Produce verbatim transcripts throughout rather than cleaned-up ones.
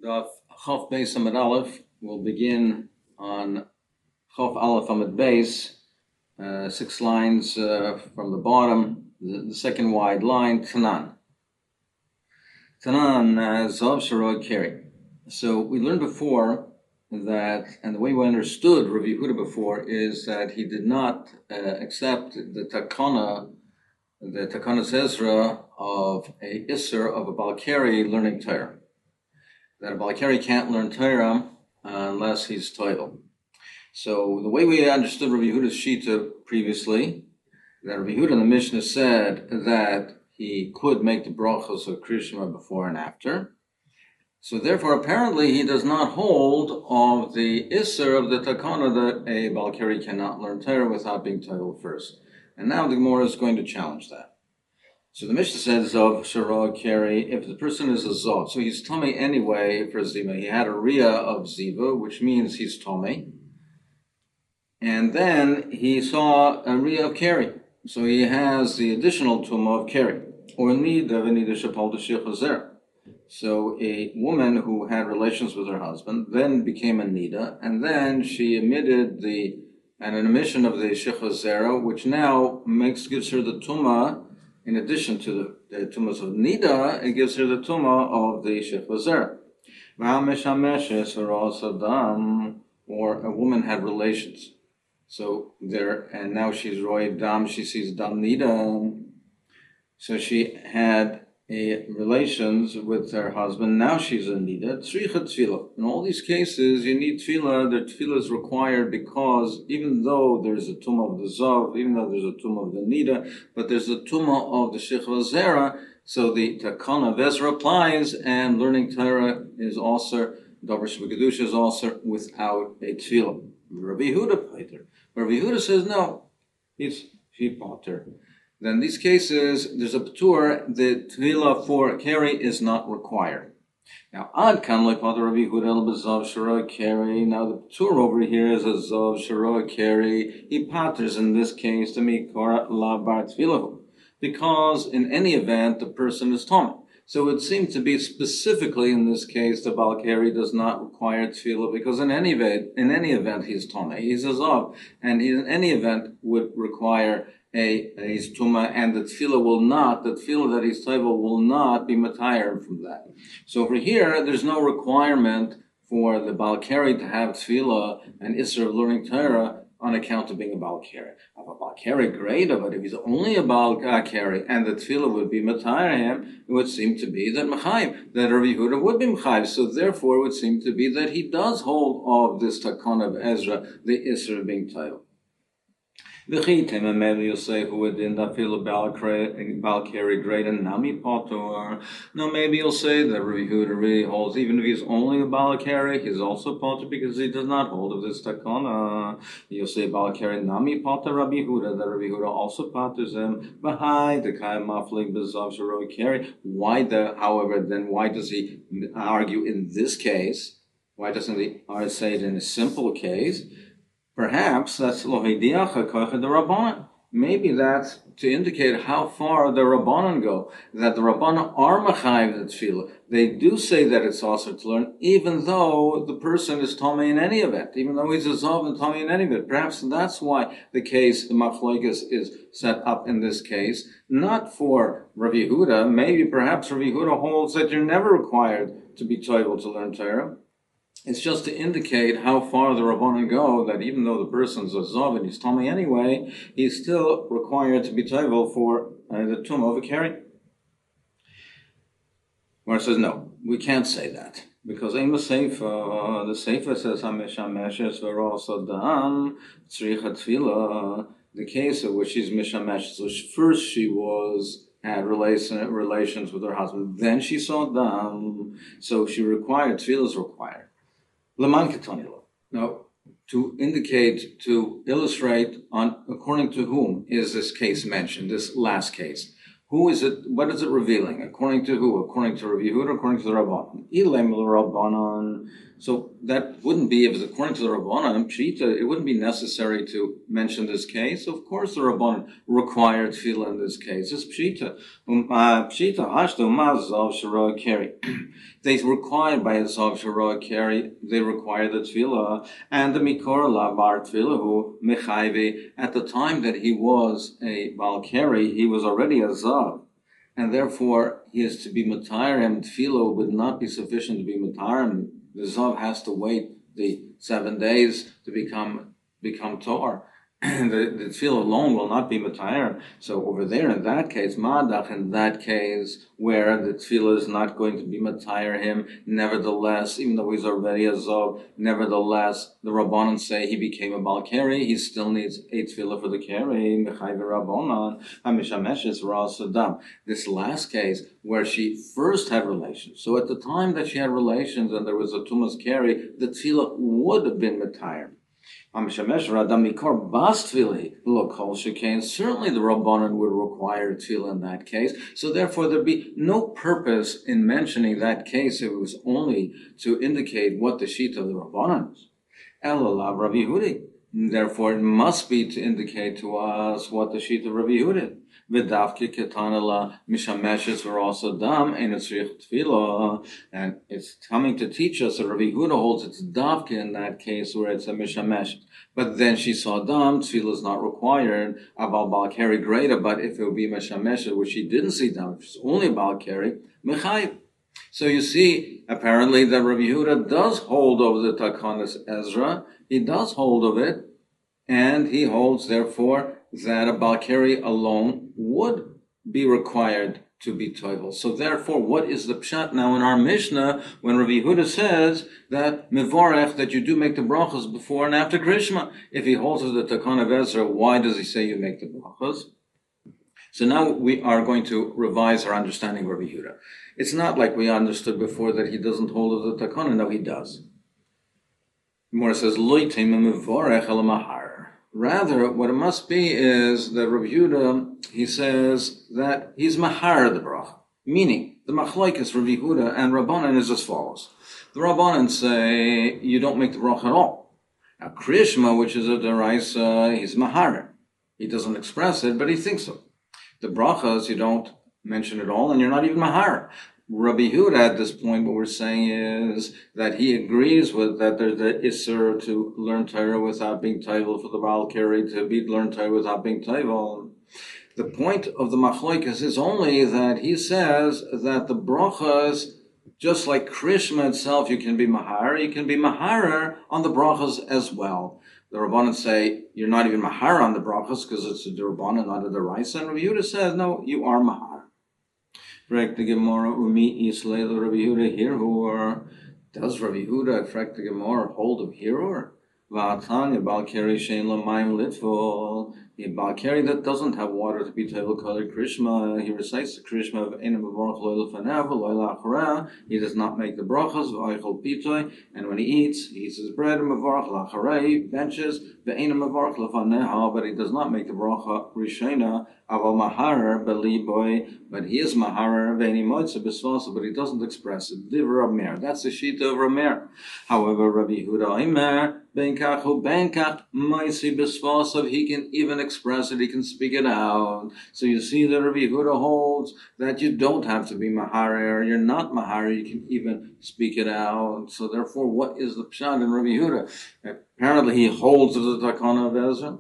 The Chof Beis Amid Aleph will begin on Chof Aleph Amid Beis, uh, six lines uh, from the bottom, the, the second wide line, Tanan. Tanan as Zav Sharod Keri. So we learned before that, and the way we understood Rav Yehuda before is that he did not uh, accept the takana, the takana Ezra of a Isser of a Balkari learning Torah. That a Balkari can't learn Torah unless he's toivel. So the way we understood Rabbi Yehuda's Shita previously, that Rabbi Yehuda in the Mishnah said that he could make the brachos of Krishma before and after. So therefore, apparently, he does not hold of the Isser of the Takana that a Balkari cannot learn Torah without being toivel first. And now the Gemara is going to challenge that. So the Mishnah says of Sharod Keri, if the person is a Zov, so he's Tomei anyway for Ziva. He had a Riyah of Ziva, which means he's Tomei. And then he saw a Riyah of Keri. So he has the additional Tumah of Keri. Or Nida V'Nida Shapal D'Shich Hazer. So a woman who had relations with her husband then became a Nida, and then she emitted the an emission of the Shich Hazera, which now makes gives her the Tumah. In addition to the, the tumas of Nida, it gives her the tumah of the Shech Vazer. Or a woman had relations. So there, and now she's Roy Dam, she sees Dam Nida. So she had a relations with her husband, now she's a Nida. Tzricha Tefillah. In all these cases, you need Tefillah. The Tefillah is required because even though there's a Tumah of the Zav, even though there's a Tumah of the Nida, but there's a Tumah of the Shech Vazera, so the Takana of Ezra applies, and learning Torah is also, Davar Shebekadusha is also without a Tefillah. Rabbi Yehuda Pater. Rabbi Yehuda says no, he's he Pater. Then in these cases, there's a P'tur, the Tefillah for Keri is not required. Now, Ad Kan like Father Rabbi Yehuda El B'Zav Sharod Keri. Now, the P'tur over here is a Zav Sharod Keri. He patters in this case to Mikor La Bar Tefillah, because in any event, the person is Tomei. So it seems to be specifically in this case, the Balkari does not require Tefillah, because in any event, in any event, he's Tomei. He's a Zav, and he, in any event would require A, his tuma, and the tefillah will not, the tefillah that he's toivel will not be matayr from that. So over here, there's no requirement for the Balkari to have tefillah and Isser of learning Torah on account of being a Balkari. Of a Balkari, great, but if he's only a Balkari and the tefillah would be matayr him, it would seem to be that Mechayim, that Rabbi Yehuda would be Mechayim. So therefore, it would seem to be that he does hold of this takon of Ezra, the Isser of being toivel. Maybe you'll say who would in that feel Balkari great and Nami Potter. No, maybe you'll say that Rabbi Yehuda really holds, even if he's only a Balkari, he's also Potter because he does not hold of this takana. You'll say Balkari Nami Potter Rabbi Yehuda, that Rabbi Yehuda also potters him. Behind the Kayam Maflik Bezav Sharod Keri. Why the however then why does he argue in this case? Why doesn't he say it in a simple case? Perhaps that's lohidiacha koicha the Rabbanan. Maybe that's to indicate how far the Rabbanan go. That the Rabbanan are machayiv the tefillah. They do say that it's also to learn, even though the person is tomei in any event, even though he's a zav and tomei in any event. Perhaps that's why the case, the machlokes, is set up in this case, not for Rabbi Yehuda. Maybe perhaps Rabbi Yehuda holds that you're never required to be toivel to learn Torah. It's just to indicate how far the Rabbanan go, that even though the person's a Zav and he's Tomei anyway, he's still required to be Toivel for uh, the Tumah of a Keri. Where it says, no, we can't say that. Because in the Seifa, the Seifa says, Hamesh Hameshes V'Rosa Dam Tzricha Tefillah, the case of which she's Mishamesh. So first she was had relation, relations with her husband, then she saw Dam, so she required, Tefillah is required. Leman Ketonilo. Now, to indicate, to illustrate on according to whom is this case mentioned, this last case. Who is it, what is it revealing? According to who? According to Rabbi Yehuda, according to the Rabbanan. Ilem Rabbanan. So that wouldn't be, if it's according to the Rabbanan, Pshita, it wouldn't be necessary to mention this case. Of course, the Rabbanan required tefillah in this case. It's Pshita. Um, uh, Pshita, Hashto, Mazav, Shara, Keri. They required by a Zav, Shara, Keri, they require the tefillah. And the Mikor, Lavar, Tefillah, who, Mechayve, at the time that he was a Baal Keri, he was already a Zav. And therefore, he is to be Matarim. Tefillah would not be sufficient to be Matarim. The Zav has to wait the seven days to become become Tor. the, the tefillah alone will not be Matayr. So over there, in that case, Madach, in that case, where the tefillah is not going to be Matayr him, nevertheless, even though he's already a Zav, nevertheless, the Rabbanan say he became a Baal Keri, he still needs a tefillah for the Keri, Mechayv Rabbanan, HaMishameshes Ras Adam. This last case, where she first had relations, so at the time that she had relations and there was a Tumas Keri, the tefillah would have been Matayr. Certainly the Rabbanan would require tefillah in that case. So therefore there'd be no purpose in mentioning that case if it was only to indicate what the sheet of the Rabbanan is. Elalav Rabbi Yehudi. Therefore it must be to indicate to us what the sheet of Rabbi Yehudi is. V'davke ketanala mishameshes were also dam and it's tefillah, and it's coming to teach us that Rabbi Yehuda holds it's davke in that case where it's a mishamesh. But then she saw dam, tefillah is not required. Abal Baal Keri greater, but if it would be mishamesh, which she didn't see dam, if it's only Baal Keri, mechayv. So you see, apparently that Rabbi Yehuda does hold over the Takanas Ezra. He does hold of it, and he holds therefore that a Baal Keri alone would be required to be toivel. So therefore, what is the pshat now in our Mishnah when Rabbi Yehuda says that mevorech, that you do make the brachas before and after Krishma? If he holds to the Takan of Ezra, why does he say you make the brachas? So now we are going to revise our understanding of Rabbi Yehuda. It's not like we understood before that he doesn't hold of the Takana. No, he does. More says, Lo tema mevorech el mahar. Rather, what it must be is that Rabbi Yehuda, he says that he's mahar the bracha. Meaning, the machlokes Rabbi Yehuda and Rabbanan is as follows. The Rabbanan say, you don't make the bracha at all. Now, Krishma, which is a deraisa, he's mahar. He doesn't express it, but he thinks so. The brachas, you don't mention it all, and you're not even mahar. Rabbi Yehuda at this point, what we're saying is that he agrees with that there's the Isser to learn Torah without being Taival, for the Baal Keri to be learn Torah without being Taival. The point of the Machlokes is only that he says that the brachas, just like Krishma itself, you can be Mahar, you can be Maharer on the brachas as well. The Rabbanan say you're not even Mahar on the brachas because it's a Rabbanan, not a Deraisa. And Rabbi Yehuda says, no, you are Mahar. Frek the Gemara umi islay the Rabbi Yehuda hirur. Does Rabbi Yehuda frek the Gemara hold of hirur? Va'atanya Baal Keri shein lo mayim litvol. A Baal Keri that doesn't have water to be tevel kolei Krishma, he recites the Krishma of Eina Mevorach lo lefanev lo la'achareh. He does not make the brachas v'aychol pitoy, and when he eats, he eats his bread and Mevorach la'achareh. He benches ve'eina Mevorach lefaneha, but he does not make the bracha rishena. Aval maharer beliboy, but he is maharer ve'eni moitze besvasa, but he doesn't express it. Div Ramer, that's the sheet of Ramer. However, Rabbi Yehuda Imer benkach hu benkach moitze besvasa, he can even express it, he can speak it out. So you see that Rabbi Yehuda holds that you don't have to be maharer, you're not maharer, you can even speak it out. So therefore, what is the pshat in Rabbi Yehuda? Apparently, he holds to the Takana of Ezra.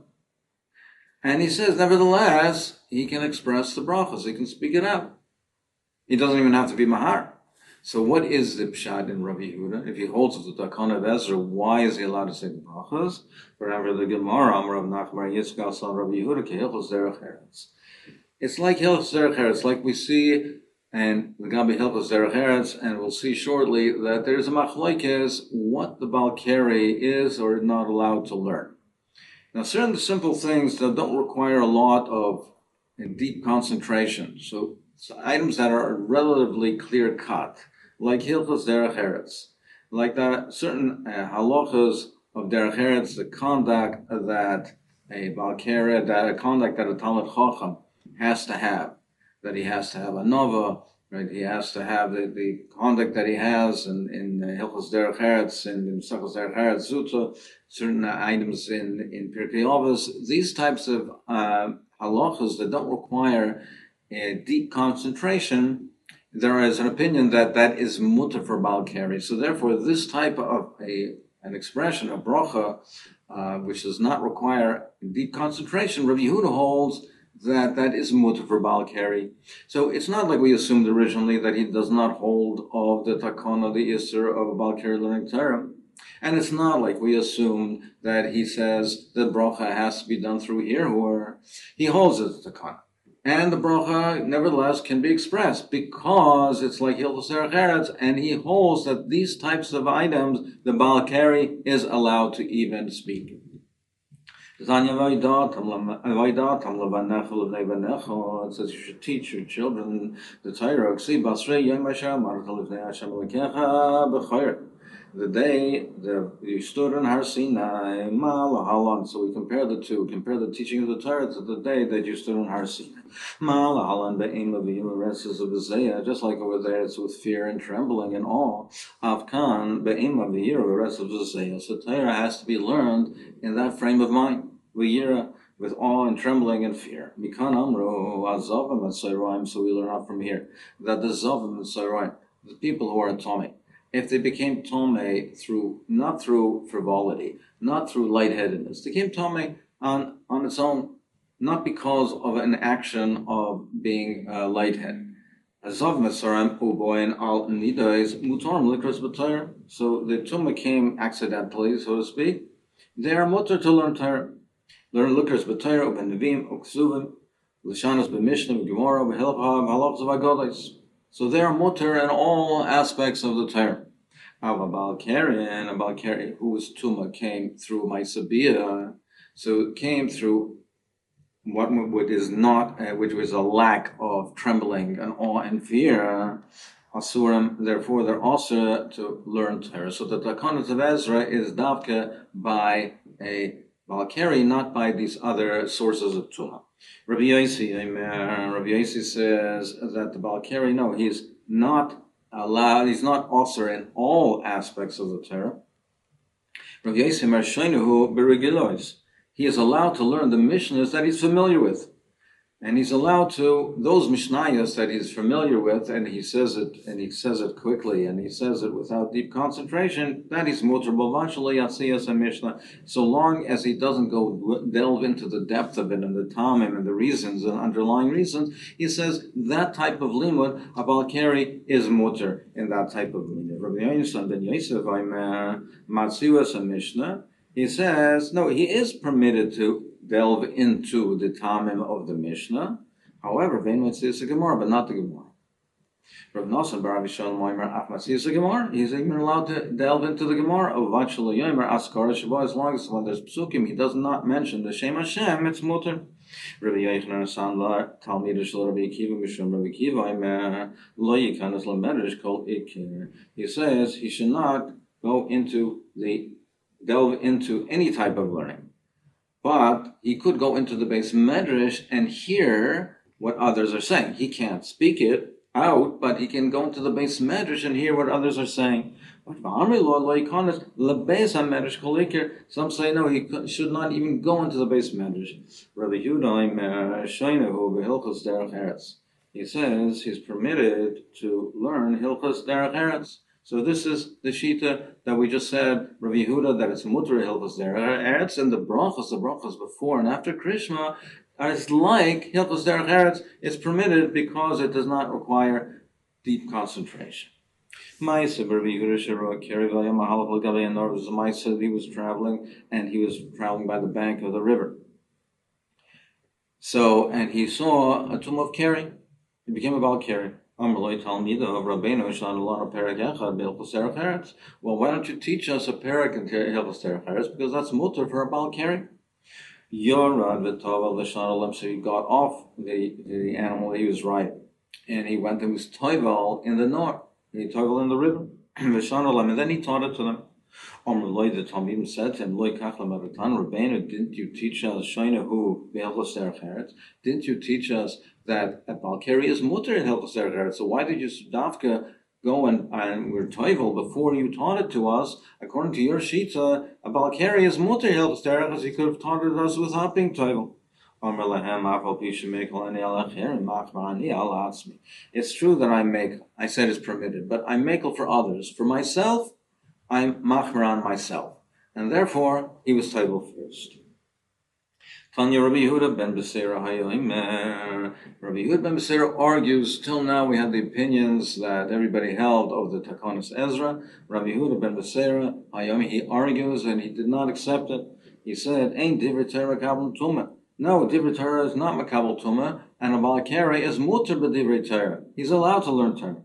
And he says, nevertheless, he can express the brachas. He can speak it out. He doesn't even have to be mahar. So what is the pshat in Rabbi Yehuda? If he holds of the Takana of Ezra, why is he allowed to say the brachas? Forever the Gemara, Amar of Nachbar Yitzchak, son Rabbi Yehuda, ke hilchos derech eretz. It's like hilchos derech eretz, like we see, and the Gabi hilchos derech eretz, and we'll see shortly that there's a machlokes what the Baal Keri is or is not allowed to learn. Now, certain simple things that don't require a lot of deep concentration. So, so items that are relatively clear cut, like Hilchos Derech Eretz, like that certain uh, halachas of Derech Eretz, the conduct that a Baal Keri, that a conduct that a Talmid Chacham has to have, that he has to have a nova, right? He has to have the, the conduct that he has in in Hilchos Derech Eretz and in Sechos Derech Eretz Zuta, certain items in in Pirkei Avos. These types of uh, halachas that don't require a deep concentration, there is an opinion that that is mutter for Baal Keri. So therefore, this type of a an expression, a bracha, uh, which does not require deep concentration, Rabbi Yehuda holds that that is mutter for Baal Keri. So it's not like we assumed originally that he does not hold of the takana, the isser of a Baal Keri learning Torah. And it's not like we assumed that he says the bracha has to be done through here, or he holds it the takana. And the bracha, nevertheless, can be expressed because it's like Hilchos Derech Eretz, and he holds that these types of items, the Baal Keri is allowed to even speak. It says you should teach your children the Torah. The day the, you stood in Har Sinai, Malahalan. So we compare the two. Compare the teaching of the Torah to the day that you stood in Har Sinai. Malahalan be'im of the rests of Isaiah. Just like over there, it's with fear and trembling and awe. Avkan be'im of the rests of Isaiah. So Torah has to be learned in that frame of mind. V'yira, with awe and trembling and fear. Mikan amru azavim and Sairaim. So we learn out from here that the zavim and Sairaim, the people who are in Tomei, if they became Tomei through, not through frivolity, not through lightheadedness, they became Tomei on, on its own, not because of an action of being uh, lightheaded. So the Tumah came accidentally, so to speak. They are mutter to learn Torah. Learn Likras b'Torah, u'benevim, u'ksuvim, l'shanos b'mishnah, b'gemara, b'hilchah, b'halachos v'agodos. So they are mutter in all aspects of the Torah. Ava Baal Keri, and a Baal Keri whose Tumah came through Maisabiyah, so it came through what, what is not, uh, which was a lack of trembling and awe and fear. Asurim, therefore, they're also to learn Torah. So the Takanot of Ezra is davka by a Baal Keri, not by these other sources of Tumah. Rabbi Yossi, Rabbi Yossi says that the Baal Keri, no, he's not allowed, he's not officer in all aspects of the Torah. Rabbi Yossi Marshenuhu Berigilois. He is allowed to learn the Mishnahs that he's familiar with. And he's allowed to, those Mishnayos that he's familiar with, and he says it, and he says it quickly, and he says it without deep concentration, that is mutar b'vashali yatziyas a Mishnah, so long as he doesn't go delve into the depth of it and the tamim and the reasons and underlying reasons, he says that type of limud, a Baal Keri, is mutar in that type of limud. Rabbi Yonasan ben Yosef, I'm matziwas a Mishnah, he says, no, he is permitted to delve into the tamim of the Mishnah. However, vein matzias a Gemara, but not the Gemara. Rav Nosson bar Rabbi Shalom Oimer af matzias a Gemara. He's even allowed to delve into the Gemara of Vachal Yomer Askara Shabbat, as long as when there's psukim, he does not mention the Shem Hashem. It's mutar. Rabbi Yochanan Sandlar Talmid Shel Rabbi Akiva Mishum Rabbi Akiva Oimer Lo Yikanas LaMedrash Kol Ikir. He says he should not go into the delve into any type of learning. But he could go into the base medrash and hear what others are saying. He can't speak it out, but he can go into the base medrash and hear what others are saying. But some say no, he should not even go into the base medrash. Rabbi Yehuda, he says he's permitted to learn Hilchos Derech Eretz. So this is the shita that we just said, Rabbi Yehuda, that it's mutar Hilchos Derech Eretz, and the brachos, the brachos before and after Krishma, is like Hilchos Derech Eretz. It's permitted because it does not require deep concentration. Ma'aseh Rabbi Yehuda Shero Keri V'Yam Mahalav L'Gavei Nor was Ma'aseh. He was traveling, and he was traveling by the bank of the river. So, and he saw a tomb of Keri. He became a Baal Keri. Well, why don't you teach us a parak in Hilchos Derech Eretz, because that's mutar for a Baal Keri. So he got off the, the animal he was riding, and he went and was toivel in the north. He toivel in the river, and then he taught it to them. Amrullah, the Talmidim said to him, Loi kachla maratan, Rabbeinu, didn't you teach us, Shaina hu, be'elchos derech eretz? Didn't you teach us that a Balkari is mutter in Helchos derech eretz? So why did you, Dafka, go and, and we're toivel before you taught it to us? According to your shita, a Balkari is mutter in Helchos derech eretz. He could have taught it us without being toivel. It's true that I make, I said it's permitted, but I make it for others. For myself, I'm machmer on myself. And therefore, he was toivel first. Tanya Rabbi Yehuda ben Beseira Hayoimer. Rabbi Yehuda ben Beseira argues, till now we had the opinions that everybody held of the Takanas Ezra. Rabbi Yehuda ben Beseira Hayoimer, he argues and he did not accept it. He said, Ain't Divrei Torah Kabbalah Tumah. No, Divrei Torah is not Makabel Tumah, and a Balakari is mutter b'Divrei Torah. He's allowed to learn Torah.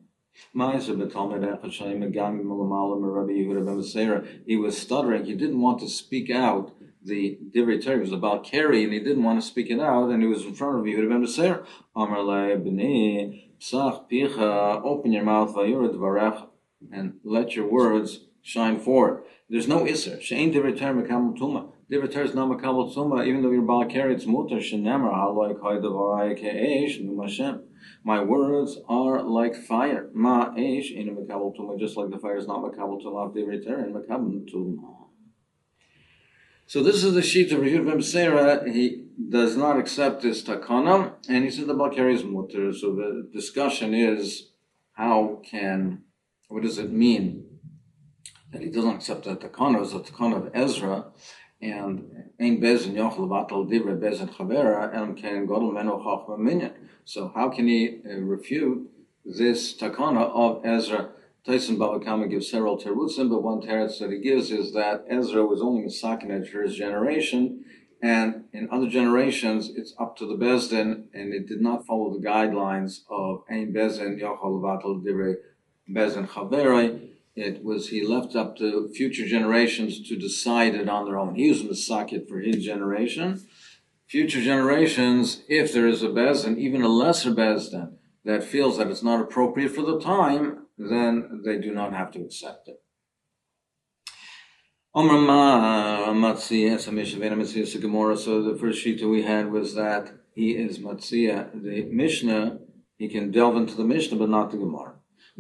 He was stuttering. He didn't want to speak out the Divrei Torah. He was a Balakari, and he didn't want to speak it out, and he was in front of Yehuda ben Beseira. Amar le b'nei psach picha, open your mouth, vayura dvarecha, and let your words shine forth. There's no Isser. She'ain Divrei Torah Makabel Tumah. Divrei Torah is not Makabel Tumah, even though you're Balakari, it's mutter. Shenemar haloi kai devarai ke'esh num Hashem. My words are like fire. Ma esh in Makabel Tumah, just like the fire is not Makabel Tumah, Divrei Torah and Makabel Tumah. So this is the sheet of Yehuda ben Beseira. He does not accept this takana, and he said the Balakari is mutter. So the discussion is, how can, what does it mean that he doesn't accept the takana? It's the takana of Ezra, and ein bezin yochel vatal divrei bezin chavera and can godel meno chachma minyan. So how can he uh, refute this takana of Ezra? Tyson Baba Kama gives several terutzim, but one teretz that he gives is that Ezra was only misakin for his generation, and in other generations it's up to the bezdin, and it did not follow the guidelines of ein bezin yochel vatal divrei bezin chavera. It was, he left up to future generations to decide it on their own. He was misakit for his generation. Future generations, if there is a bezdin, even a lesser bezdin, that feels that it's not appropriate for the time, then they do not have to accept it. So the first shita we had was that he is Matzia, the Mishnah, he can delve into the Mishnah, but not the Gemara.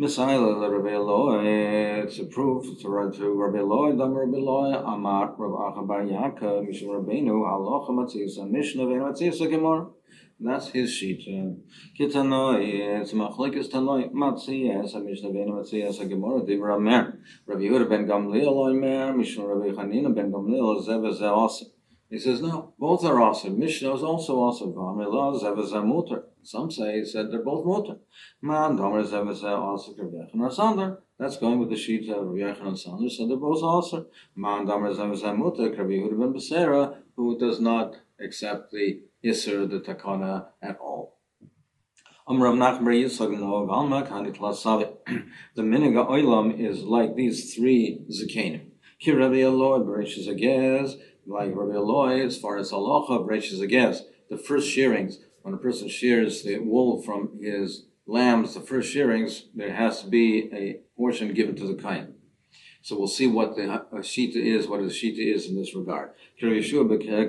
It's a proof to Rabbi Eloi, Dam Rabbi Eloi, Amar, Rav Acha Bar Yaakov, Mishum Rabbeinu, Halacha Matzisa, Mishnah Vein Matzisa Gemara. That's his sheet. Kitanoi, it's Machlekes Tanoi, Matziyas, Mishnah Vein Matzisa Gemara, Divra Mer, Rabbi Yehuda ben Gamliel Oimer, Mishum Rabbi Chanina ben Gamliel, Zev Zeh awesome. He says, no, both are awesome. Mishnah is also awesome. Some say he said they're both mutter. That's going with the sheet of Rabbi Yechon and Sander, so they're both awesome. Who does not accept the Isser, the Takana at all. The Miniga Oilam is like these three Zakanim. Ki Rabbi Eloi, Bereshis Agez, like Rabbi Eloi, as far as halacha, Bereshis Agez, the first shearings, when a person shears the wool from his lambs, the first shearings, there has to be a portion given to the kain. So we'll see what the shita is, what the shita is in this regard. As far as Rabbi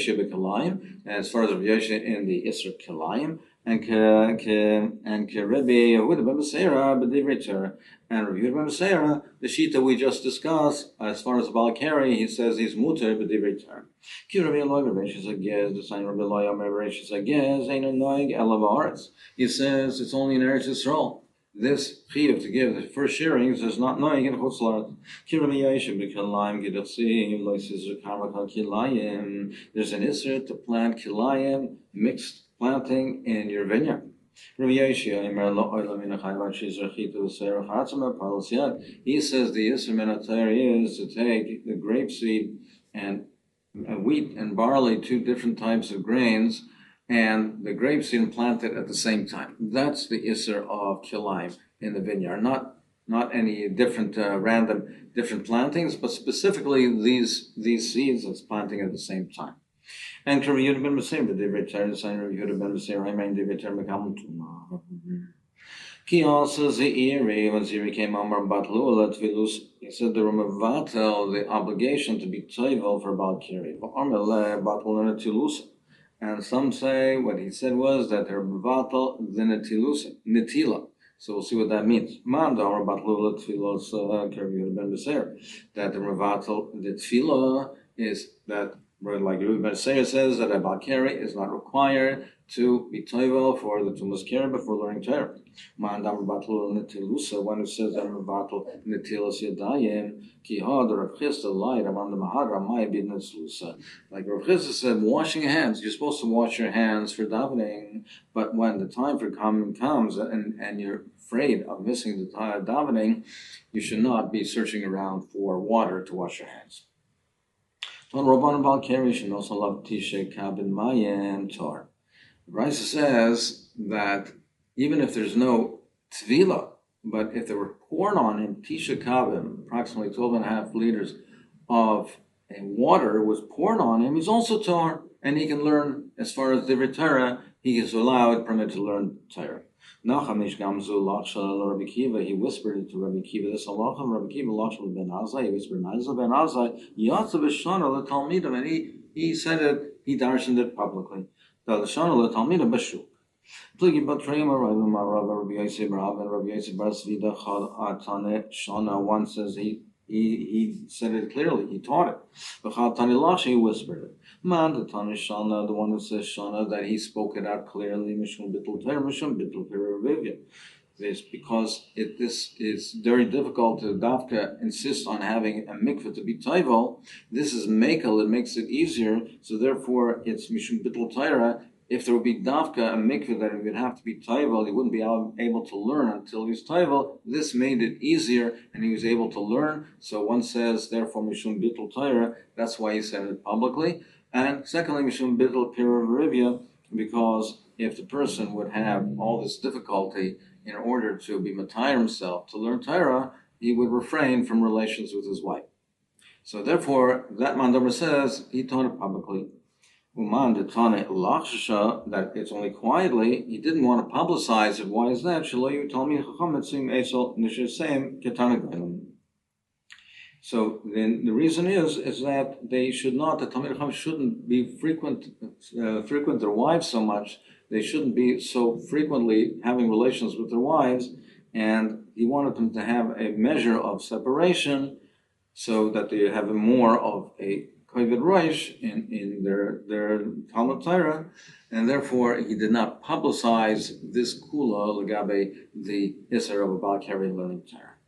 Yeshua in the Isra Kilayim, and and Rebbe Yehuda ben Beseira b'divrei Torah, and Rabbi Yehuda ben Beseira, the shita we just discussed, as far as the Balakari, he says he's muter b'divrei Torah. Ki Rabbi Eloi b'reishis hagez, the sign Rabbi Eloi Omer b'reishis hagez, ain't a noig elav haaretz. He says it's only in Eretz Yisrael. This chiyuv to give the first shearings is not noig in Chutz La'aretz. Ki Rabbi Yeshua b'kilayim gidachsi lo yisizur karma kilayim. There's an isser to plant kilayim mixed planting in your vineyard. He says the Yisr Menatayr is to take the grapeseed and wheat and barley, two different types of grains, and the grapeseed and plant it at the same time. That's the Isser of Kilayim in the vineyard, not not any different uh, random different plantings, but specifically these these seeds that's planting at the same time. And Rabbi Yehuda ben Beseira, Divrei Torah, the sign Rabbi Yehuda ben Beseira, I mean Divrei Torah Makabel Tumah. He also Zeiri, when Zeiri came Amar Batlula Tvilus, he said the Ramavatel, the obligation to be toivel for Balkiri. And some say what he said was that the Ramavatel the Netila. So we'll see what that means. Man Damar Batlula Tvilos Keri Ben Beser. That the Ramavatel, the Tfila is that, like Rabbi Ben Beser says, that a Balkiri is not required to be toivel for the Tumas Keri before learning Torah. Ma'andam batul netilusa, one who says that batul netilus yadayim, ki had Rav Chisda lied among the mahadra may be netlusa. Like Rav Chisda said, washing hands, you're supposed to wash your hands for davening, but when the time for coming comes and, and you're afraid of missing the time of davening, you should not be searching around for water to wash your hands. On Rabban Bal Keri should also love tisha kabin mayim tar. Raisa says that even if there's no tvila, but if there were poured on him tisha kabim, approximately twelve and a half liters of a water was poured on him, he's also tar, and he can learn, as far as the Torah, he is allowed, permitted to learn Torah. Nachamish Gamzu Lachshal Rabbi Kiva, he whispered it to Rabbi Kiva, this Allah Rabbi Kiva Lachshal Ben Azai, he whispered, Nazal Ben Azai, Yatzav Shana the Talmidim, and he, he said it, he darshaned it publicly. The Shana the Talmidim Bashu. Pligi Batrema Rabbi Marav Rabbi Yosef Rav and Rabbi Yosef Bar Svida Chad Atane Shana, one says he He he said it clearly. He taught it. V'chal Tani Lash, he whispered it. Man, the Tani Shana, the one who says Shana, that he spoke it out clearly. Mishum Bittul Ter, Mishum Bittul Perivivya. This because it this is very difficult to Dafka insist on having a mikveh to be taival. This is mekel. It makes it easier. So therefore, it's Mishum Bittul Torah. If there would be dafka, a mikveh that it would have to be taival, he wouldn't be able to learn until he was taival. This made it easier, and he was able to learn. So one says, therefore, mishum bittul Torah. That's why he said it publicly. And secondly, mishum bittul pirivivya, because if the person would have all this difficulty in order to be matayr himself to learn Torah, he would refrain from relations with his wife. So therefore, that mandomer says he taught it publicly. Uman de Tane Lachsha, that it's only quietly, he didn't want to publicize it. Why is that? Shaloyu told me Chachamitzim Esel Nishasem Ketana. So then the reason is is that they should not, the Talmid Chacham shouldn't be frequent uh, frequent their wives so much. They shouldn't be so frequently having relations with their wives, and he wanted them to have a measure of separation so that they have more of a Kovid Roish in, in their their Talmud Torah, and therefore he did not publicize this kula legabe the Isser of a Bal Keri learning Torah.